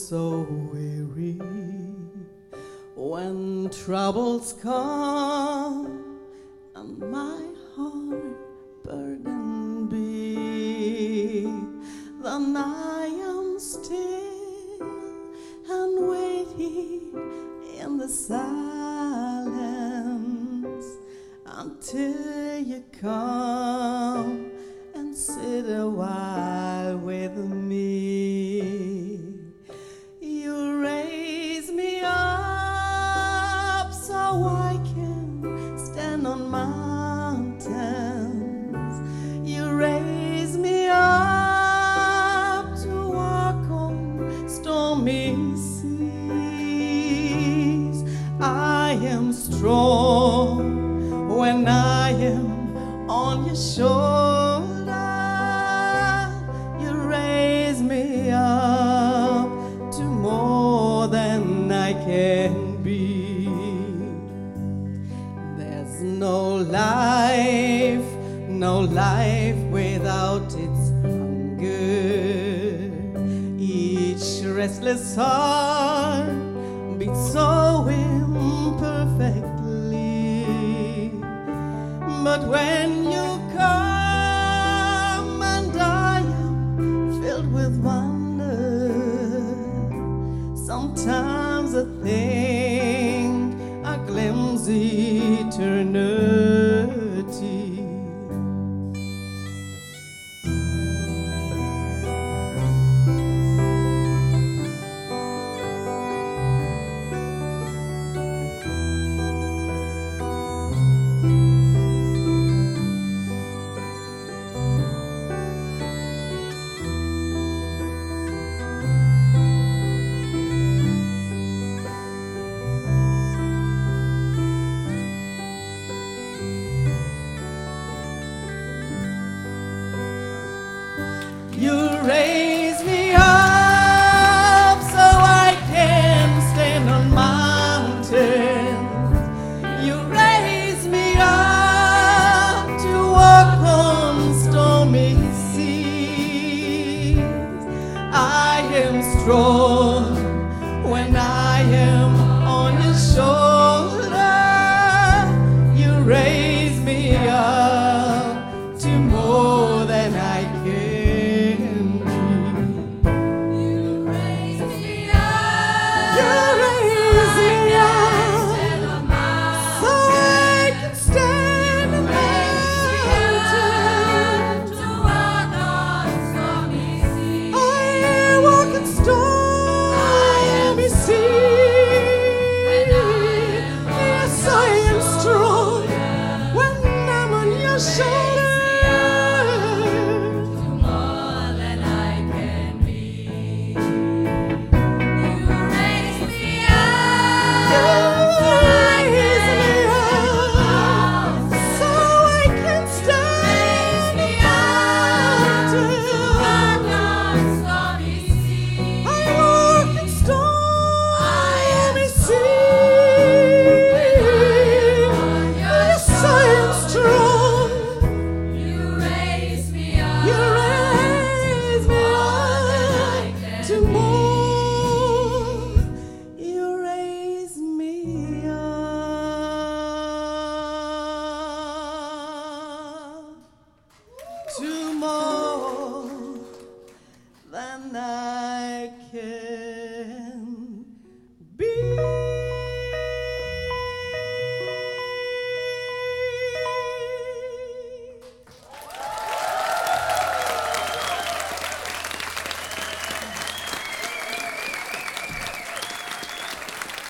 so weary when troubles come and my heart burdened be. Then I am still and waiting in the silence until you come and sit a while with me. You raise me up so I can stand on mountains. You raise me up to walk on stormy seas. I am strong when I am on your shoulder. You raise me up to more than I can be. There's no life without its hunger. Each restless heart beats so imperfectly. But when you come and I am filled with wonder, sometimes I think I glimpse eternity. You raise me up so I can stand on mountains. You raise me up to walk on stormy seas. I am strong when I am on your shore.